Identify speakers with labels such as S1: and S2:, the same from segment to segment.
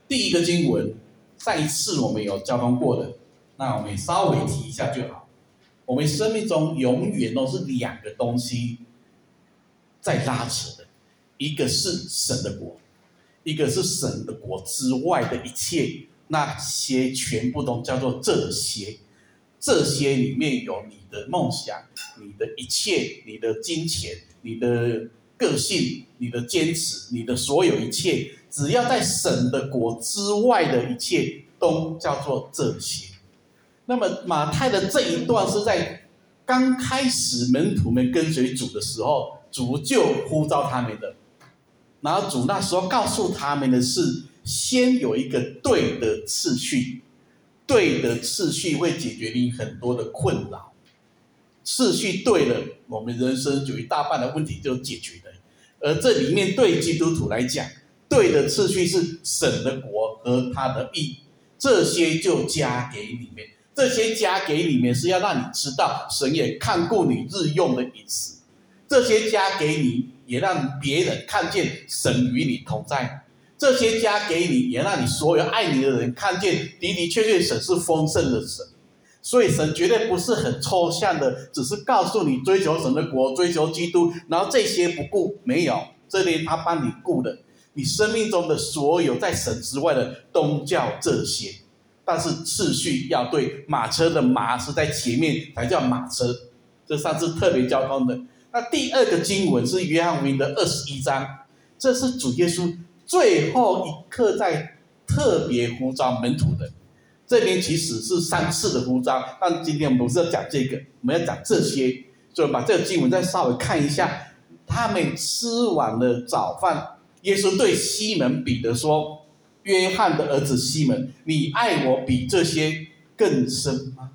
S1: 第一个经文，上一次我们有交通过的，那我们稍微提一下就好。我们生命中永远都是两个东西在拉扯的，一个是神的国，一个是神的国之外的一切，那些全部都叫做这些。这些里面有你的梦想，你的一切，你的金钱，你的个性，你的坚持，你的所有一切，只要在神的国之外的一切，都叫做这些。那么马太的这一段是在刚开始门徒们跟随主的时候，主就呼召他们的，然后主那时候告诉他们的是，先有一个对的次序，对的次序会解决你很多的困扰，次序对了，我们人生有一大半的问题就解决了。而这里面对基督徒来讲，对的次序是神的国和他的义，这些就加给你们。这些加给你们是要让你知道神也看顾你日用的饮食，这些加给你也让别人看见神与你同在，这些加给你也让你所有爱你的人看见的的确确神是丰盛的神。所以神绝对不是很抽象的，只是告诉你追求神的国，追求基督，然后这些不顾，没有，这里他帮你顾的，你生命中的所有在神之外的都叫这些。但是次序要对，马车的马是在前面才叫马车，这上次特别交通的。那第二个经文是约翰福音的21章，这是主耶稣最后一刻在特别呼召门徒的。这边其实是3次的呼召，但今天我们不是要讲这个，我们要讲这些，所以把这个经文再稍微看一下。他们吃完了早饭，耶稣对西门彼得说，约翰的儿子西门，你爱我比这些更深吗？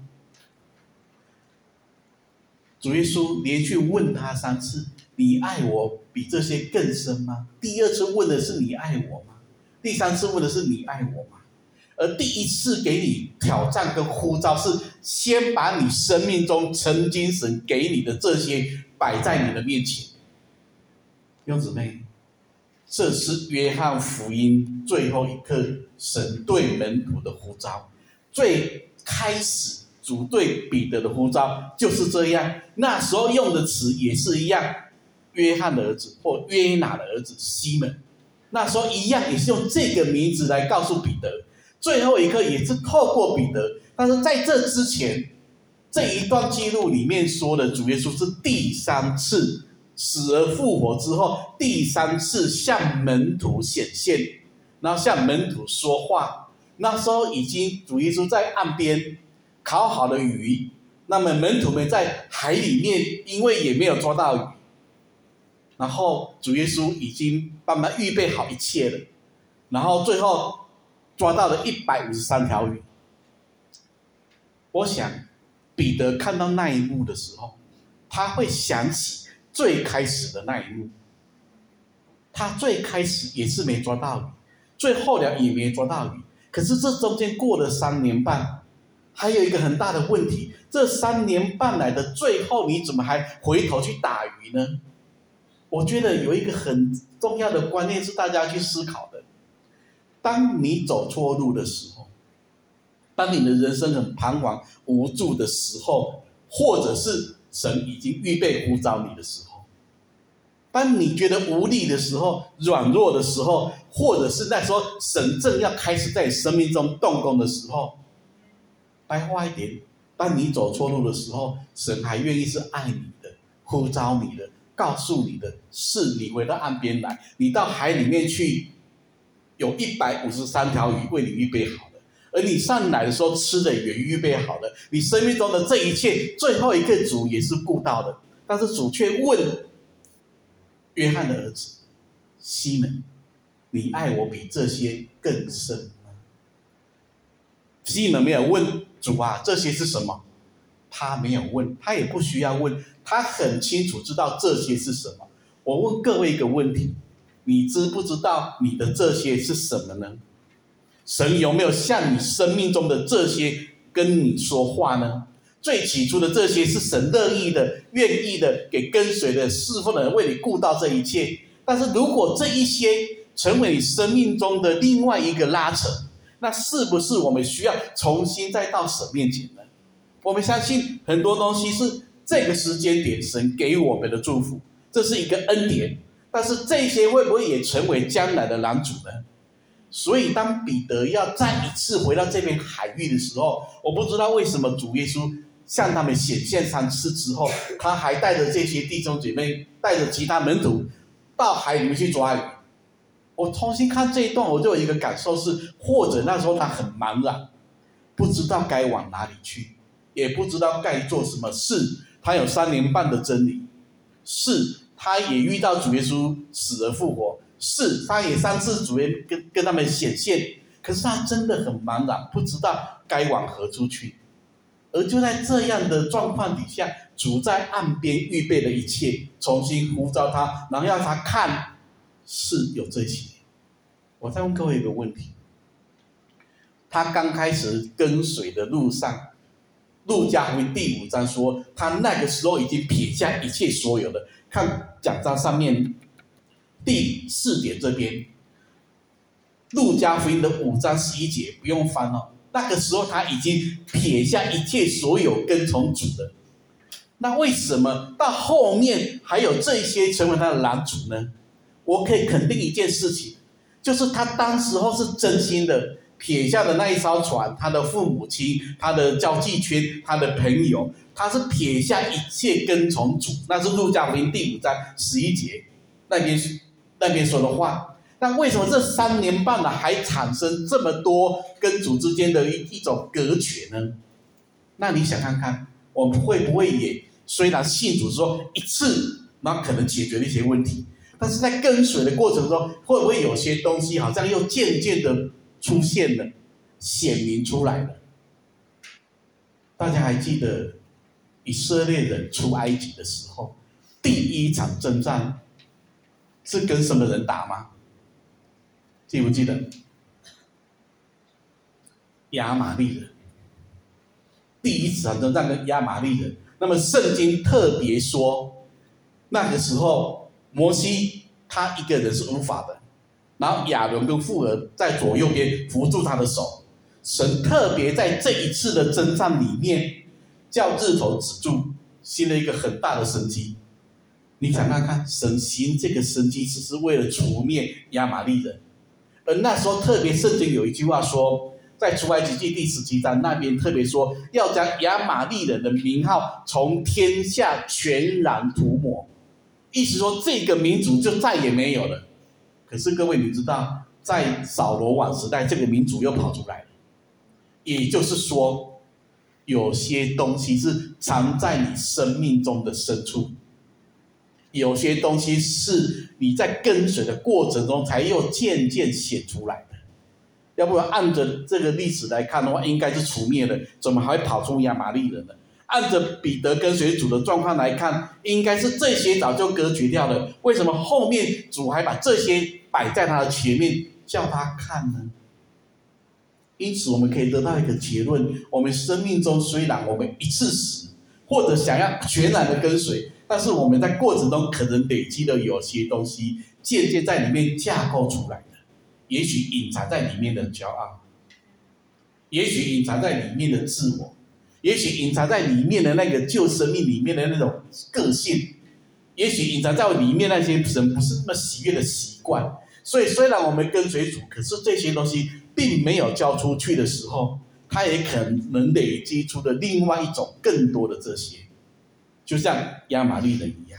S1: 主耶稣连续问他3次，你爱我比这些更深吗？第2次问的是你爱我吗？第3次问的是你爱我吗？而第1次给你挑战跟呼召是先把你生命中曾经神给你的这些摆在你的面前。弟兄姊妹，这是约翰福音最后一刻神对门徒的呼召。最开始主对彼得的呼召就是这样，那时候用的词也是一样，约翰的儿子或约拿的儿子西门，那时候一样也是用这个名字来告诉彼得。最后一刻也是透过彼得，但是在这之前，这一段记录里面说的主耶稣是第3次死而复活之后，第3次向门徒显现，然后向门徒说话。那时候已经主耶稣在岸边烤好了鱼，那么门徒们在海里面，因为也没有抓到鱼，然后主耶稣已经帮他预备好一切了，然后最后抓到了153条鱼。我想彼得看到那一幕的时候，他会想起最开始的那一幕，他最开始也是没抓到鱼，最后了也没抓到鱼，可是这中间过了3年半，还有一个很大的问题，这3年半来的最后你怎么还回头去打鱼呢？我觉得有一个很重要的观念是大家去思考的，当你走错路的时候，当你的人生很彷徨无助的时候，或者是神已经预备呼召你的时候，当你觉得无力的时候，软弱的时候，或者是那时候神正要开始在你生命中动工的时候，白话一点，当你走错路的时候，神还愿意是爱你的，呼召你的，告诉你的是你回到岸边来，你到海里面去，有153条鱼为你预备好了，而你上来的时候吃的也预备好了，你生命中的这一切最后一个主也是顾到的。但是主却问约翰的儿子西门，你爱我比这些更深吗？西门没有问主啊，这些是什么？他没有问，他也不需要问，他很清楚知道这些是什么。我问各位一个问题，你知不知道你的这些是什么呢？神有没有向你生命中的这些跟你说话呢？最起初的这些是神乐意的、愿意的给跟随的侍奉的人为你顾到这一切，但是如果这一些成为你生命中的另外一个拉扯，那是不是我们需要重新再到神面前呢？我们相信很多东西是这个时间点神给我们的祝福，这是一个恩典，但是这些会不会也成为将来的拦阻呢？所以当彼得要再一次回到这片海域的时候，我不知道为什么主耶稣向他们显现3次之后，他还带着这些弟兄姐妹，带着其他门徒到海里面去抓鱼。我重新看这一段，我就有一个感受是，或者那时候他很茫然，不知道该往哪里去，也不知道该做什么事。他有3年半的真理，是他也遇到主耶稣死而复活，是他也3次主耶稣跟他们显现，可是他真的很茫然，不知道该往何处去。而就在这样的状况底下，主在岸边预备了一切，重新呼召他，然后让他看是有这些。我再问各位一个问题，他刚开始跟随的路上，路加福音第5章说，他那个时候已经撇下一切所有的。看讲章上面第4点这边，路加福音的5章11节，不用翻哦。那个时候他已经撇下一切所有跟从主的，那为什么到后面还有这些成为他的拦阻呢？我可以肯定一件事情，就是他当时候是真心的撇下的那一艘船，他的父母亲，他的交际圈，他的朋友，他是撇下一切跟从主。那是路加福音第5章11节那边说的话。那为什么这3年半了还产生这么多跟主之间的一种隔绝呢？那你想看看，我们会不会也虽然信主说一次，那可能解决了一些问题，但是在跟随的过程中，会不会有些东西好像又渐渐的出现了，显明出来了？大家还记得以色列人出埃及的时候，第一场征战是跟什么人打吗？记不记得？亚玛力人。第一场征战跟亚玛力人，那么圣经特别说，那个时候摩西他一个人是无法的，然后亚伦跟妇儿在左右边扶住他的手。神特别在这一次的征战里面，叫日头止住，行了一个很大的神迹。你想看看，神行这个神迹只是为了除灭亚玛力人。而那时候特别圣经有一句话说，在出埃及记第17章那边特别说，要将亚玛力人的名号从天下全然涂抹，意思说这个民族就再也没有了。可是各位你知道，在扫罗王时代，这个民族又跑出来了。也就是说，有些东西是藏在你生命中的深处，有些东西是你在跟随的过程中才又渐渐显出来的。要不然按着这个历史来看的话，应该是除灭了，怎么还会跑出亚玛力人呢？按着彼得跟随主的状况来看，应该是这些早就隔绝掉了，为什么后面主还把这些摆在他的前面叫他看呢？因此我们可以得到一个结论，我们生命中虽然我们一次死，或者想要全然的跟随，但是我们在过程中可能累积了有些东西渐渐在里面架构出来的，也许隐藏在里面的骄傲，也许隐藏在里面的自我，也许隐藏在里面的那个旧生命里面的那种个性，也许隐藏在里面那些神不是那么喜悦的习惯。所以虽然我们跟随主，可是这些东西并没有交出去的时候，它也可能累积出了另外一种更多的这些，就像亚玛力人一样。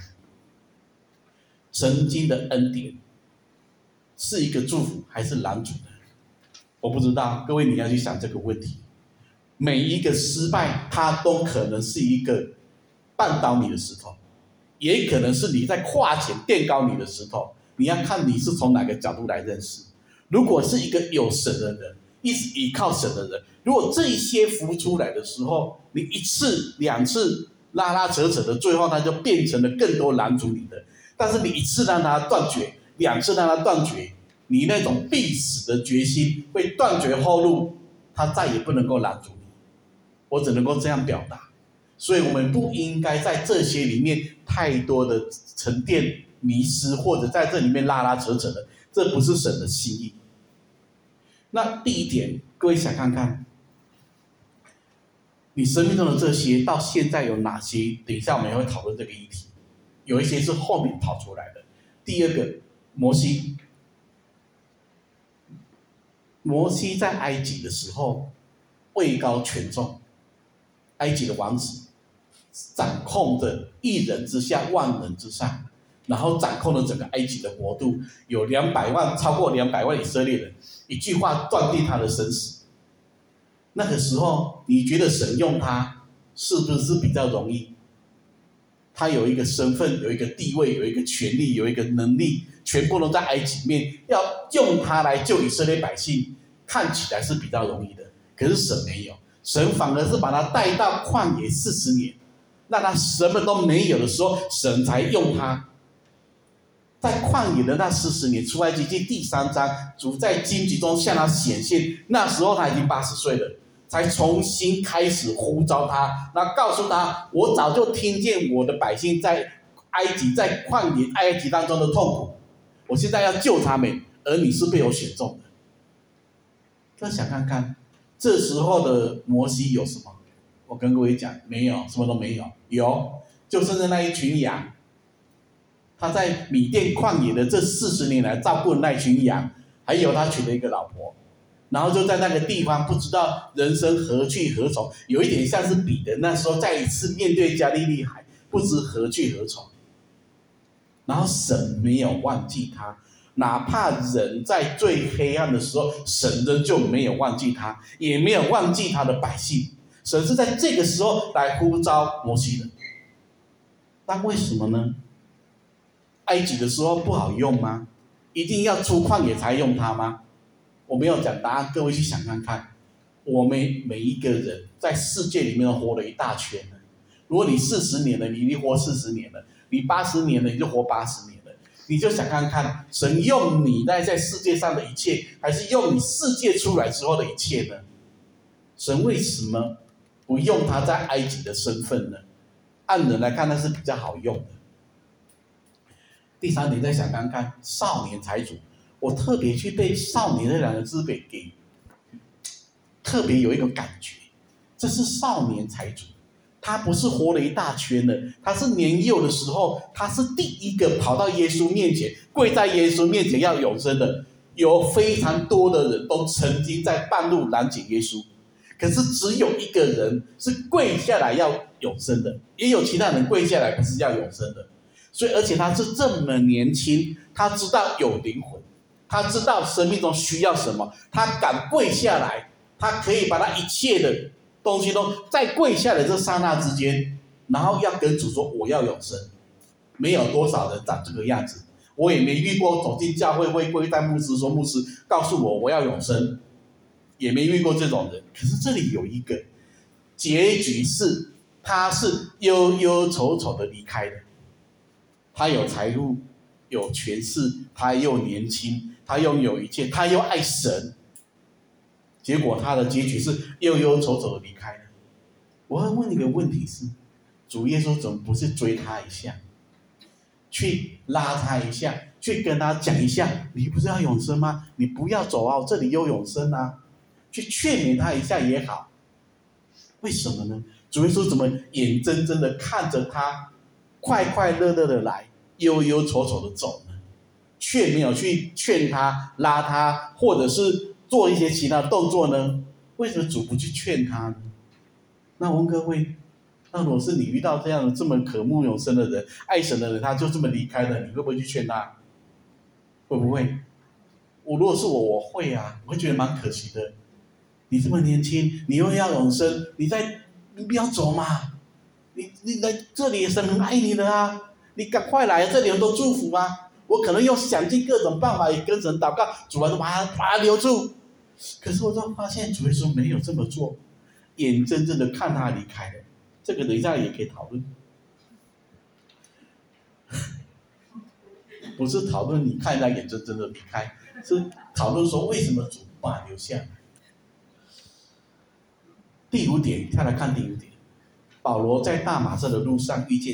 S1: 曾经的恩典是一个祝福还是拦阻呢？我不知道，各位你要去想这个问题。每一个失败，它都可能是一个绊倒你的石头，也可能是你在跨前垫高你的石头。你要看你是从哪个角度来认识。如果是一个有神的人，一直依靠神的人，如果这些浮出来的时候，你一次两次拉拉扯扯的，最后它就变成了更多拦阻你的。但是你一次让它断绝，两次让它断绝，你那种必死的决心会断绝后路，它再也不能够拦阻你。我只能够这样表达。所以我们不应该在这些里面太多的沉淀迷失，或者在这里面拉拉扯扯的， 这不是神的心意。那第一点，各位想看看，你生命中的这些到现在有哪些？等一下我们也会讨论这个议题，有一些是后面跑出来的。第二个，摩西在埃及的时候位高权重，埃及的王子掌控着一人之下万人之上，然后掌控了整个埃及的国度，有超过200万以色列人，一句话断定他的生死。那个时候你觉得神用他是不是比较容易？他有一个身份，有一个地位，有一个权利，有一个能力，全部都在埃及面，要用他来救以色列百姓，看起来是比较容易的。可是神没有，神反而是把他带到旷野40年，让他什么都没有的时候，神才用他。在旷野的那40年，出埃及记第3章，主在荆棘中向他显现，那时候他已经80岁了，才重新开始呼召他，那告诉他，我早就听见我的百姓在埃及，在旷野埃及当中的痛苦，我现在要救他们，而你是被我选中的。那想看看这时候的摩西有什么？我跟各位讲，没有，什么都没有。有，就剩下那一群羊。他在米甸旷野的这40年来照顾那群羊，还有他娶了一个老婆，然后就在那个地方不知道人生何去何从，有一点像是彼得那时候再一次面对加利利海，不知何去何从。然后神没有忘记他，哪怕人在最黑暗的时候，神仍旧没有忘记他，也没有忘记他的百姓。神是在这个时候来呼召摩西的。那为什么呢？埃及的时候不好用吗？一定要出旷野才用它吗？我没有讲答案，各位去想看看。我们每一个人在世界里面活了一大圈了。如果你40年了，你已经活40年了；你80年了，你就活80年了。你就想看看，神用你在世界上的一切，还是用你世界出来之后的一切呢？神为什么不用他在埃及的身份呢？按人来看，那是比较好用的。第3点，再想看看少年财主，我特别去对少年这2个字给特别有一个感觉，这是少年财主，他不是活了一大圈的，他是年幼的时候，他是第一个跑到耶稣面前，跪在耶稣面前要永生的。有非常多的人都曾经在半路拦截耶稣，可是只有一个人是跪下来要永生的，也有其他人跪下来不是要永生的。所以，而且他是这么年轻，他知道有灵魂，他知道生命中需要什么，他敢跪下来，他可以把他一切的东西都在跪下来这刹那之间，然后要跟主说我要永生。没有多少人长这个样子，我也没遇过走进教会会跪在牧师说牧师告诉我要永生，也没遇过这种人。可是这里有一个结局是，他是忧忧愁愁的离开的。他有财物，有权势，他又年轻，他拥有一切，他又爱神，结果他的结局是忧忧愁愁的离开了。我要问你一个问题是，主耶稣怎么不是追他一下，去拉他一下，去跟他讲一下，你不是要永生吗？你不要走啊，这里有永生啊，去劝勉他一下也好。为什么呢？主耶稣怎么眼睁睁的看着他快快乐乐的来，忧忧愁愁的走呢？却没有去劝他、拉他，或者是做一些其他动作呢？为什么主不去劝他呢？那我问各位，那如果是你遇到这样的这么渴慕永生的人、爱神的人，他就这么离开了，你会不会去劝他？会不会？如果是我会啊，我会觉得蛮可惜的。你这么年轻，你又要永生，你不要走嘛！你来这里，神很爱你的啊！你赶快来，这里很多祝福啊！我可能又想尽各种办法，也跟神祷告，主啊，把他留住。可是我就发现主耶稣没有这么做，眼睁睁的看他离开了。这个等一下也可以讨论，不是讨论你看他眼睁睁的离开，是讨论说为什么主把他留下来。第5点，再来看第5点。保罗在大马色的路上遇见神，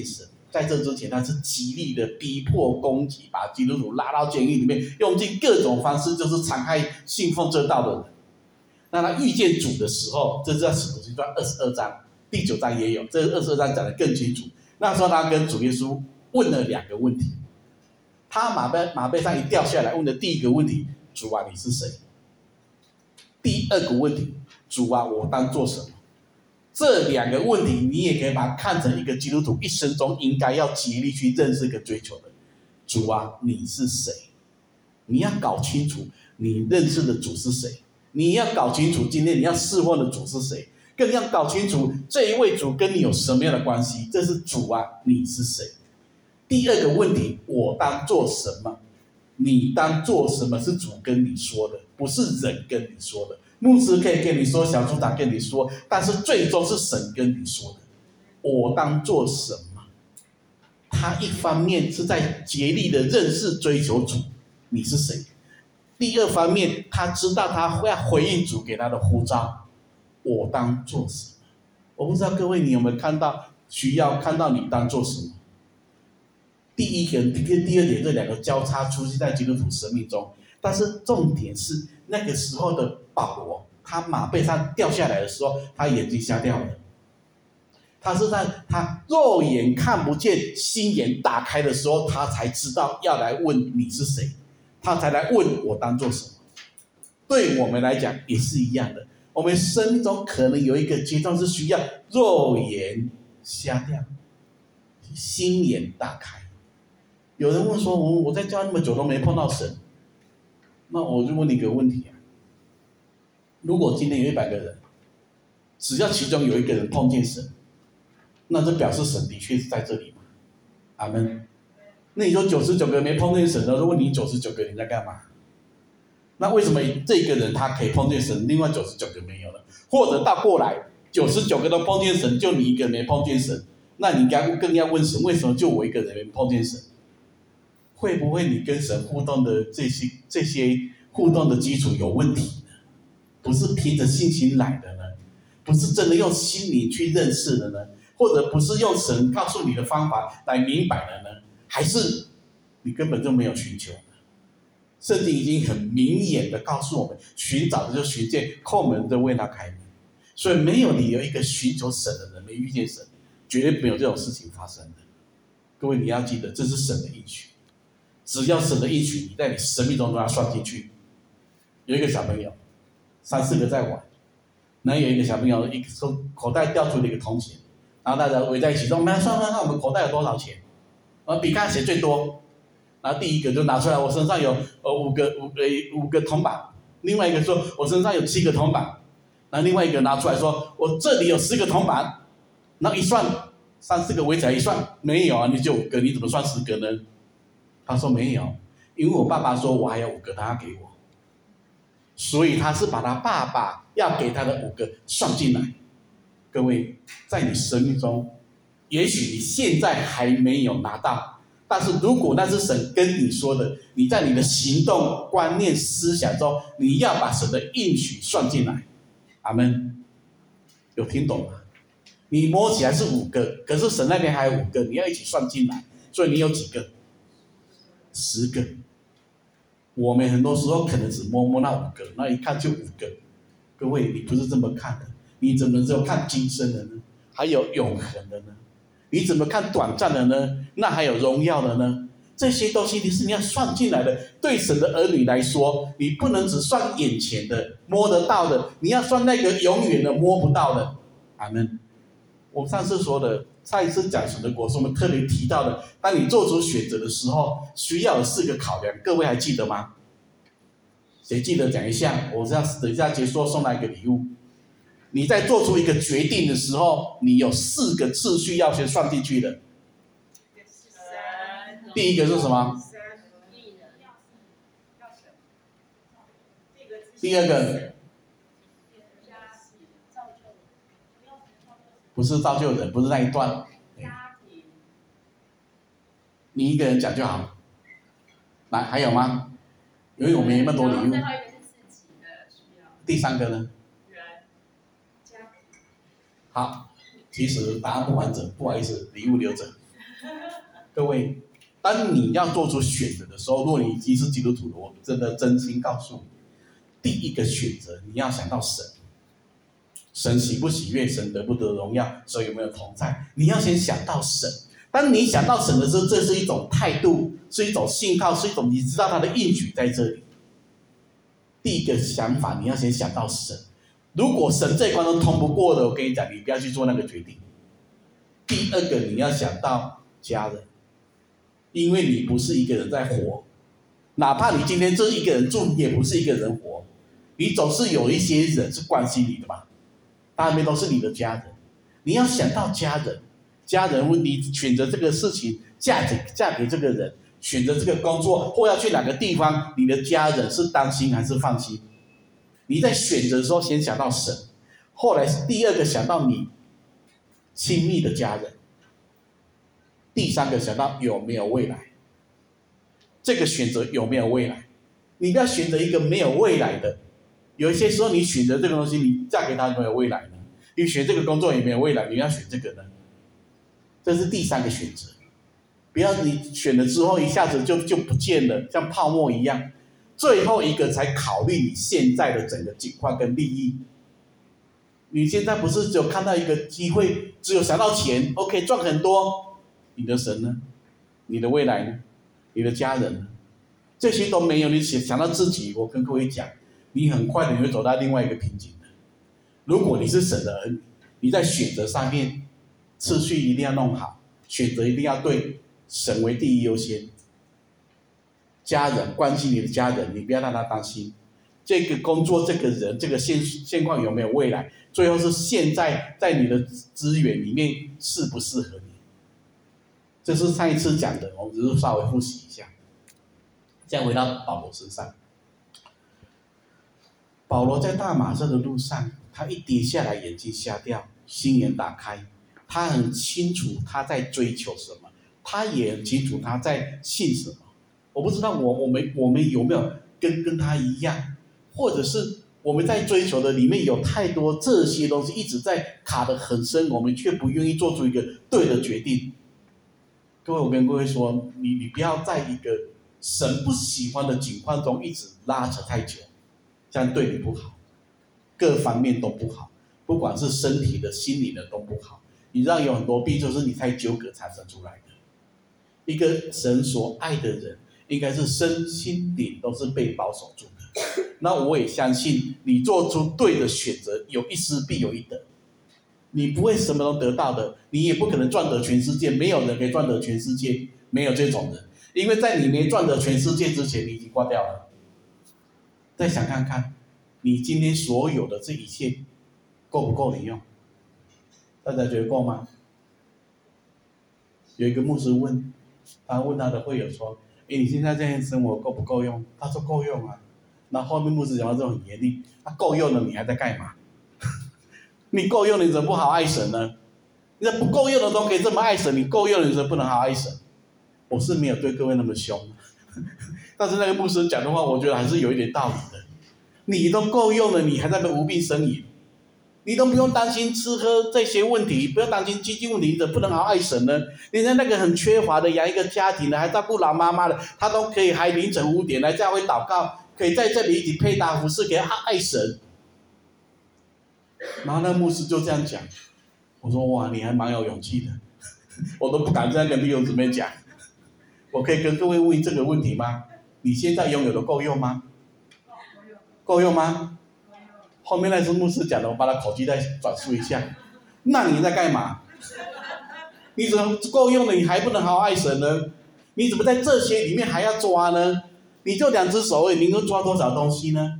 S1: 在这之前他是极力的逼迫攻击，把基督徒拉到监狱里面，用尽各种方式，就是残害信奉这道的人。那他遇见主的时候，这是在使徒行传22章第9章也有，这22章讲得更清楚。那时候他跟主耶稣问了2个问题，他马背上一掉下来，问的第一个问题：主啊，你是谁？第2个问题：主啊，我当做什么？这2个问题，你也可以把它看成一个基督徒一生中应该要极力去认识跟追求的。主啊，你是谁？你要搞清楚你认识的主是谁，你要搞清楚今天你要侍奉的主是谁，更要搞清楚这一位主跟你有什么样的关系。这是主啊，你是谁？第2个问题，我当做什么？你当做什么是主跟你说的，不是人跟你说的。牧师可以跟你说，小组长跟你说，但是最终是神跟你说的。我当做什么？他一方面是在竭力的认识追求主，你是谁？第2方面，他知道他会要回应主给他的呼召，我当做什么？我不知道各位你有没有看到，需要看到你当做什么？第1点跟第2点这2个交叉出现在基督徒生命中，但是重点是那个时候的保罗，他马背上掉下来的时候，他眼睛瞎掉了。他是在他肉眼看不见，心眼打开的时候，他才知道要来问你是谁，他才来问我当做什么。对我们来讲也是一样的，我们生命中可能有一个阶段是需要肉眼瞎掉，心眼打开。有人问说，我在教那么久都没碰到神，那我就问你一个问题啊，如果今天有100个人，只要其中有1个人碰见神，那这表示神的确是在这里嘛？阿们。那你说99个没碰见神的，如果你99个人在干嘛？那为什么这个人他可以碰见神，另外99个没有了？或者倒过来，99个都碰见神，就你1个没碰见神，那你更要问神，为什么就我1个人没碰见神？会不会你跟神互动的这些互动的基础有问题呢？不是凭着信心来的呢？不是真的用心灵去认识的呢？或者不是用神告诉你的方法来明白的呢？还是你根本就没有寻求呢？圣经已经很明眼的告诉我们，寻找的就寻见，叩门就为他开门。所以没有理由一个寻求神的人没遇见神，绝对没有这种事情发生的。各位你要记得，这是神的应许。只要神的应许你在你生命中都要算进去。有一个小朋友3、4个在玩，然后有一个小朋友从口袋掉出了一个铜钱，然后大家围在一起说，我们来算算看我们口袋有多少钱，比看谁最多。然后第一个就拿出来，我身上有5个铜板，另外一个说我身上有7个铜板，然后另外一个拿出来说我这里有10个铜板，然后一算3、4个围起来一算，没有啊，你就5个，你怎么算10个呢？他说没有，因为我爸爸说我还有5个他要给我，所以他是把他爸爸要给他的5个算进来。各位，在你生命中，也许你现在还没有拿到，但是如果那是神跟你说的，你在你的行动、观念、思想中，你要把神的应许算进来。阿们，有听懂吗？你摸起来是5个，可是神那边还有5个，你要一起算进来，所以你有几个？10个。我们很多时候可能只摸那5个，那一看就5个。各位，你不是这么看的，你怎么只有看今生的呢？还有永恒的呢？你怎么看短暂的呢？那还有荣耀的呢？这些东西你要算进来的。对神的儿女来说，你不能只算眼前的摸得到的，你要算那个永远的摸不到的。阿们。我上次说的，上一次讲神的国是我们特别提到的，当你做出选择的时候，需要有4个考量，各位还记得吗？谁记得讲一下？我这样等一下结束送来一个礼物。你在做出一个决定的时候，你有4个次序要先算进去的。第一个是什么？第2个不是造就人，不是那一段。你一个人讲就好。来，还有吗？因为我们没那么多礼物。第3个呢？好，其实答案不完整，不好意思，礼物留着。 各位，当你要做出选择的时候，如果你已经是基督徒了，我真心告诉你，第一个选择你要想到神，神喜不喜悦，神得不得荣耀，神有没有同在，你要先想到神。当你想到神的时候，这是一种态度，是一种信靠，是一种你知道他的应许在这里。第一个想法，你要先想到神。如果神这一关都通不过的，我跟你讲，你不要去做那个决定。第二个，你要想到家人，因为你不是一个人在活，哪怕你今天就一个人住，你也不是一个人活，你总是有一些人是关心你的吧，大部分都是你的家人，你要想到家人。家人问你选择这个事情，嫁给这个人，选择这个工作或要去哪个地方，你的家人是担心还是放心？你在选择的时候先想到神，后来第二个想到你亲密的家人，第三个想到有没有未来。这个选择有没有未来？你不要选择一个没有未来的。有一些时候你选择这个东西，你嫁给他有没有未来呢？你选这个工作也没有未来，你要选这个呢？这是第三个选择。不要你选了之后一下子就不见了，像泡沫一样。最后一个才考虑你现在的整个情况跟利益。你现在不是只有看到一个机会，只有想到钱 ，OK 赚很多，你的神呢？你的未来呢？你的家人呢？这些都没有，你想到自己，我跟各位讲，你很快的你会走到另外一个瓶颈的。如果你是神的儿女，你在选择上面次序一定要弄好，选择一定要对，神为第一优先。家人，关心你的家人，你不要让他担心。这个工作，这个人，这个现况有没有未来？最后是现在在你的资源里面适不适合你？这是上一次讲的，我们只是稍微复习一下。再回到保罗身上，保罗在大马色的路上，他一跌下来，眼睛瞎掉，心眼打开，他很清楚他在追求什么，他也很清楚他在信什么。我不知道我们有没有跟他一样，或者是我们在追求的里面有太多这些东西一直在卡得很深，我们却不愿意做出一个对的决定。各位，我跟各位说，你不要在一个神不喜欢的境况中一直拉扯太久，这样对你不好，各方面都不好，不管是身体的、心理的都不好。你知道有很多病就是你太纠葛产生出来的。一个神所爱的人，应该是身心灵都是被保守住的。那我也相信你做出对的选择，有一失必有一得。你不会什么都得到的，你也不可能赚得全世界，没有人可以赚得全世界，没有这种人。因为在你没赚得全世界之前，你已经挂掉了。再想看看，你今天所有的这一切够不够你用？大家觉得够吗？有一个牧师问他的会友说：“你现在这样生活够不够用？”他说：“够用啊。”那后面牧师讲到这种很严厉，他够用了，你还在干嘛？你够用了，你怎么不好爱神呢？你不够用的都可以这么爱神，你够用了，你怎么不能好爱神？我是没有对各位那么凶，但是那个牧师讲的话，我觉得还是有一点道理的。你都够用了，你还在那无病呻吟，你都不用担心吃喝这些问题，不用担心经济问题，你怎么不能好爱神呢？人家那个很缺乏的养一个家庭的，还照顾老妈妈的，他都可以还凌晨5点来教会祷告，可以在这里一起配搭服饰给他爱神。然后那牧师就这样讲，我说哇，你还蛮有勇气的，我都不敢这样跟弟兄姊妹讲。我可以跟各位问这个问题吗？你现在拥有的够用吗？够用吗？后面那是牧师讲的，我把他口气再转述一下。那你在干嘛？你怎么够用了，你还不能好好爱神呢？你怎么在这些里面还要抓呢？你就2只手而已，你能抓多少东西呢？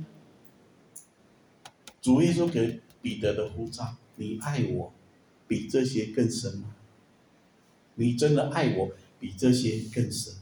S1: 主耶稣给彼得的呼召，你爱我比这些更深吗？你真的爱我比这些更深吗？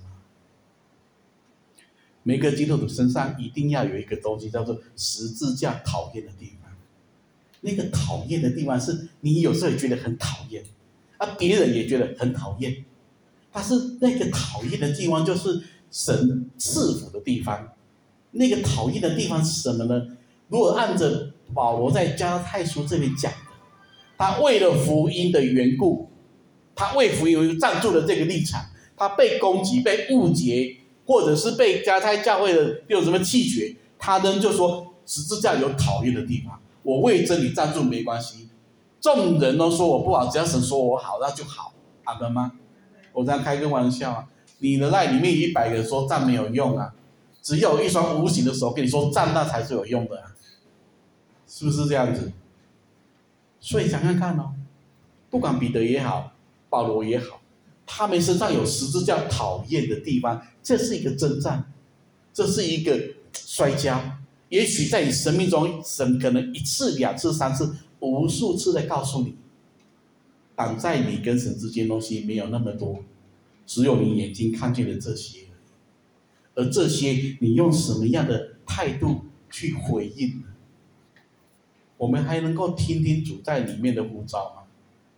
S1: 每个基督徒身上一定要有一个东西叫做十字架讨厌的地方。那个讨厌的地方是你有时候也觉得很讨厌，别人也觉得很讨厌，但是那个讨厌的地方就是神赐福的地方。那个讨厌的地方是什么呢？如果按着保罗在加拉太书这里讲的，他为了福音的缘故， 他为福音站住了这个立场，他被攻击、被误解，或者是被加太教会的有什么弃绝，他仍旧说十字架有讨厌的地方，我为真理站住没关系。众人都说我不好，只要神说我好，那就好。阿们吗？我这样开个玩笑啊，你的赖里面有100个人说站没有用啊，只有一双无形的手跟你说站那才是有用的啊，是不是这样子？所以想看看哦，不管彼得也好，保罗也好，他们身上有十字架讨厌的地方，这是一个征战，这是一个摔跤。也许在你生命中，神可能1次、2次、3次、无数次的告诉你，挡在你跟神之间的东西没有那么多，只有你眼睛看见的这些。而这些，你用什么样的态度去回应呢？我们还能够听听主在里面的呼召吗？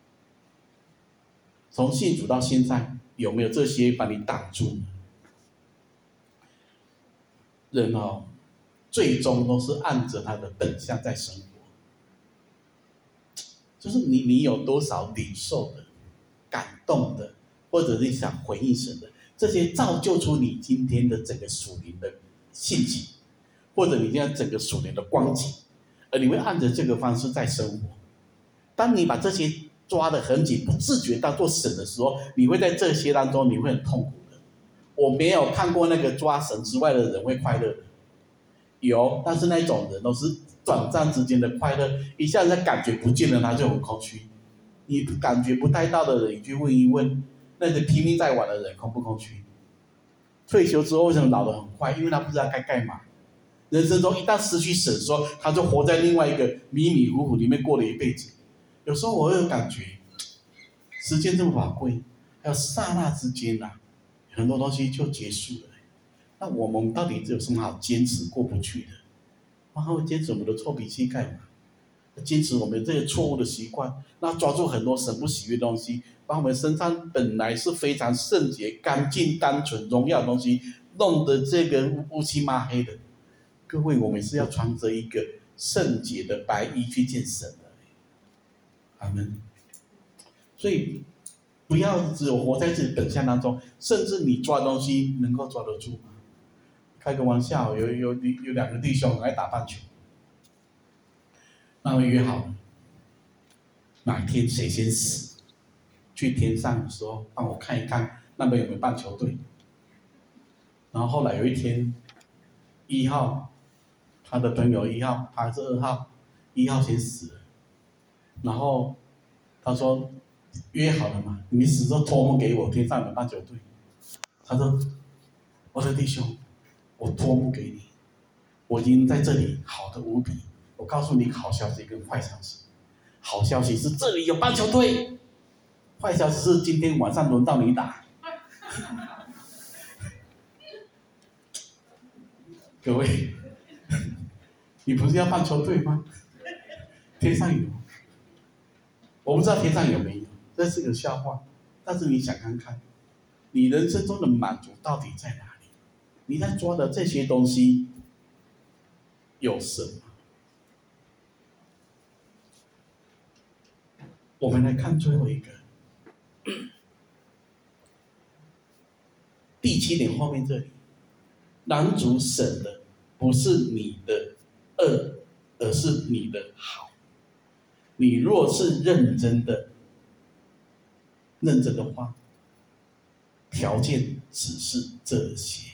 S1: 从信主到现在，有没有这些把你挡住呢？人哦，最终都是按着他的本相在生活，就是你有多少领受的、感动的，或者是想回应神的，这些造就出你今天的整个属灵的性情，或者你现在整个属灵的光景，而你会按着这个方式在生活。当你把这些抓得很紧，不自觉当做神的时候，你会在这些当中你会很痛苦的。我没有看过那个抓神之外的人会快乐的，有，但是那种人都是短暂之间的快乐，一下子感觉不见了，他就很空虚。你感觉不太到的人，你去问一问，那个拼命在玩的人空不空虚？退休之后为什么老得很快？因为他不知道该干嘛。人生中一旦失去神的时候，他就活在另外一个迷迷糊糊里面过了一辈子。有时候我有感觉，时间这么宝贵，还有刹那之间啊，很多东西就结束了。那我们到底有什么好坚持过不去的？然后坚持我们的臭脾气干嘛？坚持我们这些错误的习惯，那抓住很多神不喜悦的东西，把我们身上本来是非常圣洁、干净、单纯、荣耀的东西，弄得这个乌漆抹黑的。各位，我们是要穿着一个圣洁的白衣去见神的。阿们。所以不要只有活在自己本相当中，甚至你抓东西能够抓得住吗？开个玩笑，有2个弟兄很爱打棒球，那么约好了，哪天谁先死，去天上的时候帮我看一看那边有没有棒球队。然后后来有一天，1号他的朋友1号，他是2号，1号先死了，然后他说约好了嘛，你死之后托梦给我，天上有没有棒球队？他说我的弟兄，我托付给你，我已经在这里好的无比。我告诉你好消息跟坏消息，好消息是这里有棒球队，坏消息是今天晚上轮到你打。各位，你不是要棒球队吗？天上有，我不知道天上有没有，这是个笑话。但是你想看看，你人生中的满足到底在哪里？你在抓的这些东西有什么？我们来看最后一个，第7点后面这里，男主审的不是你的恶，而是你的好。你若是认真的话，条件只是这些。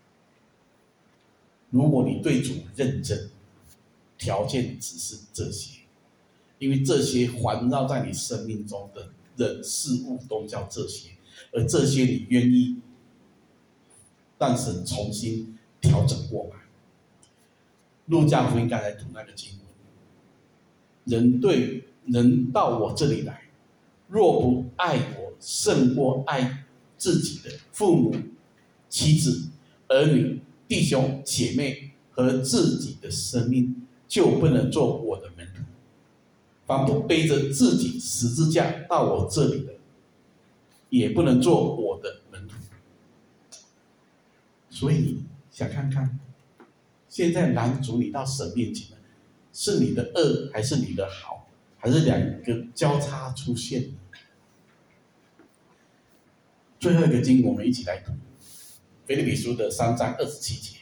S1: 如果你对主认真，条件只是这些，因为这些环绕在你生命中的人事物都叫这些，而这些你愿意让神重新调整过来。路加福音刚才读那个经文，人到我这里来，若不爱我胜过爱自己的父母、妻子、儿女、弟兄、姐妹和自己的生命，就不能做我的门徒。凡不背着自己十字架到我这里的，也不能做我的门徒。所以想看看，现在拦阻你到神面前的，是你的恶还是你的好，还是2个交叉出现？ 最后一个经我们一起来读腓立比书的3章27节。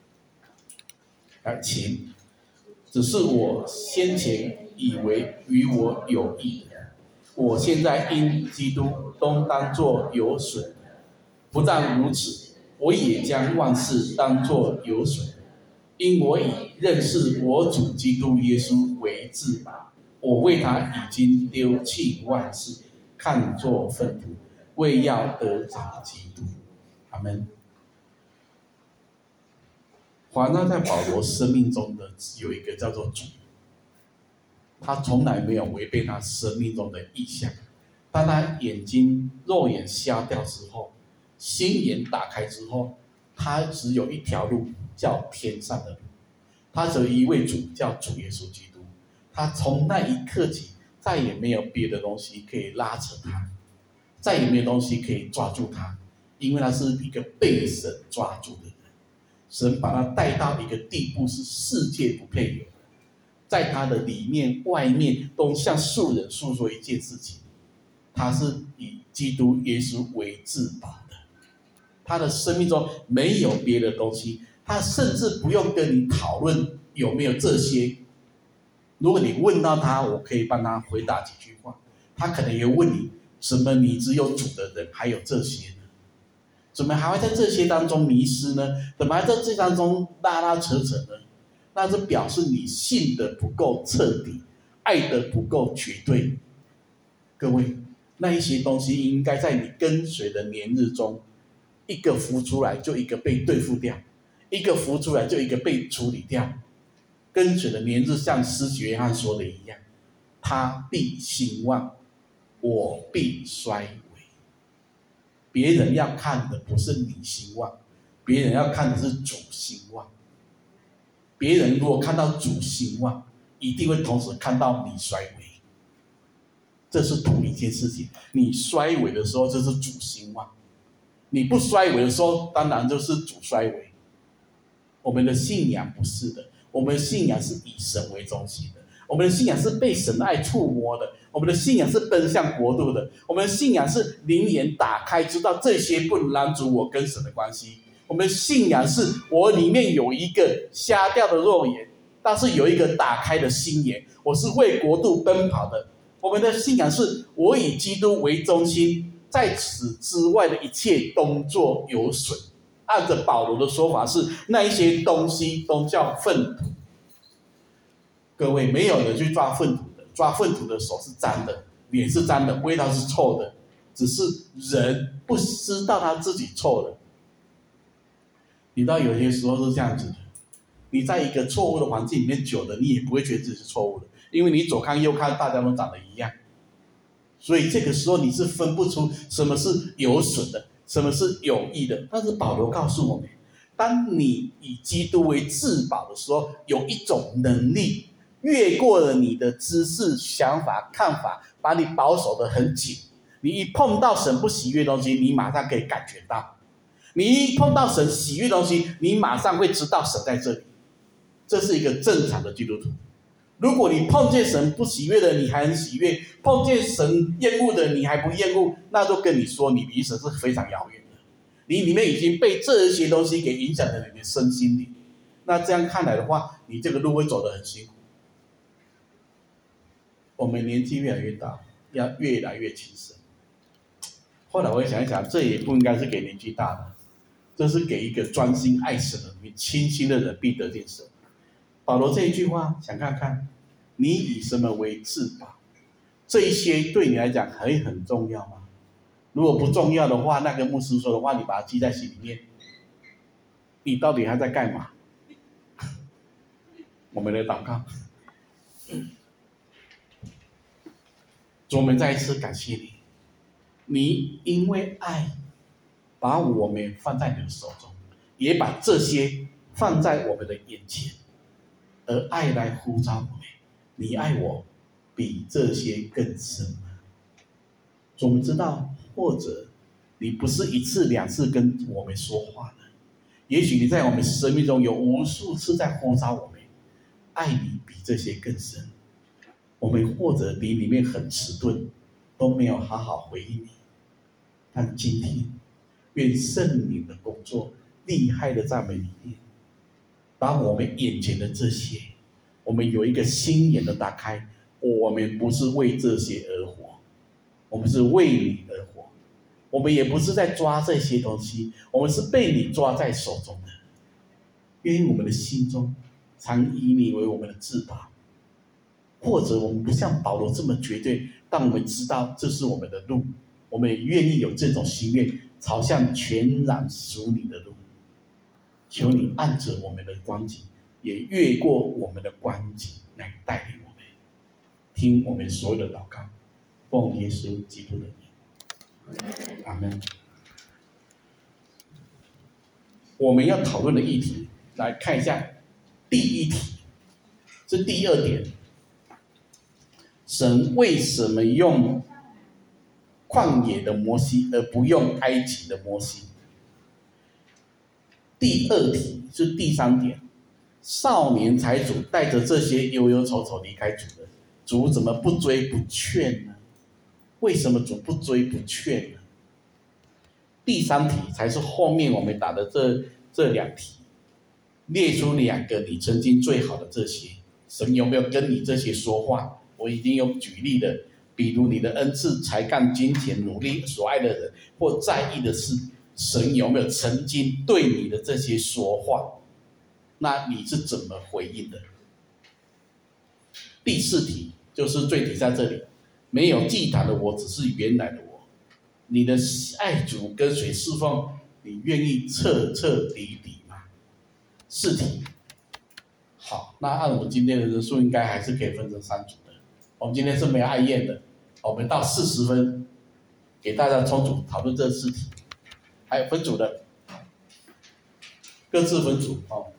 S1: 请，只是我先前以为与我有益的，我现在因基督都当作有损。不但如此，我也将万事当作有损，因我以认识我主基督耶稣为至宝。我为他已经丢弃万事，看作粪土，为要得着基督。阿们。华纳在保罗生命中的有一个叫做主，他从来没有违背他生命中的意向。当他肉眼瞎掉之后，心眼打开之后，他只有一条路，叫天上的路。他只有一位主，叫主耶稣基督。他从那一刻起，再也没有别的东西可以拉扯他，再也没有东西可以抓住他，因为他是一个被神抓住的人。神把他带到一个地步，是世界不配有的。在他的里面、外面都向世人诉说一件事情，他是以基督耶稣为至宝的。他的生命中没有别的东西，他甚至不用跟你讨论有没有这些。如果你问到他，我可以帮他回答几句话，他可能也问你：怎么你只有主的人还有这些呢？怎么还会在这些当中迷失呢？怎么还在这当中拉拉扯扯呢？那是表示你信的不够彻底，爱的不够绝对。各位，那一些东西应该在你跟随的年日中，一个浮出来就一个被对付掉，一个浮出来就一个被处理掉。跟随的年日像施洗约翰说的一样，他必兴旺，我必衰微。别人要看的不是你兴旺，别人要看的是主兴旺。别人如果看到主兴旺，一定会同时看到你衰微。这是同一件事情。你衰微的时候，这是主兴旺；你不衰微的时候，当然就是主衰微。我们的信仰不是的，我们的信仰是以神为中心的，我们的信仰是被神的爱触摸的，我们的信仰是奔向国度的，我们的信仰是灵眼打开，知道这些不能拦阻我跟神的关系。我们的信仰是我里面有一个瞎掉的肉眼，但是有一个打开的心眼，我是为国度奔跑的。我们的信仰是我以基督为中心，在此之外的一切都作有损。按着保罗的说法是，那一些东西都叫粪土。各位，没有人去抓粪土的，抓粪土的手是脏的，脸是脏的，味道是臭的，只是人不知道他自己臭了。你知道有些时候是这样子的，你在一个错误的环境里面久了，你也不会觉得自己是错误的，因为你左看右看，大家都长得一样。所以这个时候你是分不出什么是有损的，什么是有益的。但是保罗告诉我们，当你以基督为至宝的时候，有一种能力越过了你的知识、想法、看法，把你保守得很紧。你一碰到神不喜悦的东西，你马上可以感觉到；你一碰到神喜悦的东西，你马上会知道神在这里。这是一个正常的基督徒。如果你碰见神不喜悦的，你还很喜悦；碰见神厌恶的，你还不厌恶，那就跟你说，你离神是非常遥远的。你里面已经被这些东西给影响了你的身心灵。那这样看来的话，你这个路会走得很辛苦。我们年纪越来越大，要越来越轻省。后来我想一想，这也不应该是给年纪大的，这是给一个专心爱神的人，清心的人必得见神。保罗这一句话，想看看你以什么为至宝？这一些对你来讲很重要吗？如果不重要的话，那个牧师说的话，你把它记在心里面。你到底还在干嘛？我们来祷告。主，我们再一次感谢你，你因为爱，把我们放在你的手中，也把这些放在我们的眼前。而爱来呼召我们，你爱我比这些更深吗？我们知道，或者你不是一次两次跟我们说话的，也许你在我们生命中有无数次在呼召我们，爱你比这些更深。我们或者你里面很迟钝，都没有好好回应你，但今天愿圣灵的工作厉害的在我们里面，把我们眼前的这些，我们有一个心眼的打开，我们不是为这些而活，我们是为你而活，我们也不是在抓这些东西，我们是被你抓在手中的。因为我们的心中常以你为我们的至宝，或者我们不像保罗这么绝对，但我们知道这是我们的路，我们也愿意有这种心愿，朝向全然属你的路。求你按着我们的光景，也越过我们的光景来带领我们，听我们所有的祷告，奉耶稣基督的名，阿们。我们要讨论的议题，来看一下第一题，是第二点，神为什么用旷野的摩西而不用埃及的摩西？第二题是第三点，少年财主带着这些忧忧愁愁离开主了，主怎么不追不劝呢？为什么主不追不劝呢？第三题才是后面我们打的这两题，列出两个你曾经最好的这些，神有没有跟你这些说话？我已经有举例的，比如你的恩赐、才干、金钱、努力、所爱的人或在意的事，神有没有曾经对你的这些说话？那你是怎么回应的？第四题就是最底下这里，没有祭坛的我只是原来的我，你的爱主跟随侍奉，你愿意彻彻底底吗？4题。好，那按我们今天的人数，应该还是可以分成3组的。我们今天是没有爱宴的，我们到40分，给大家充足讨论这4题。还有分组的，各自分组哦。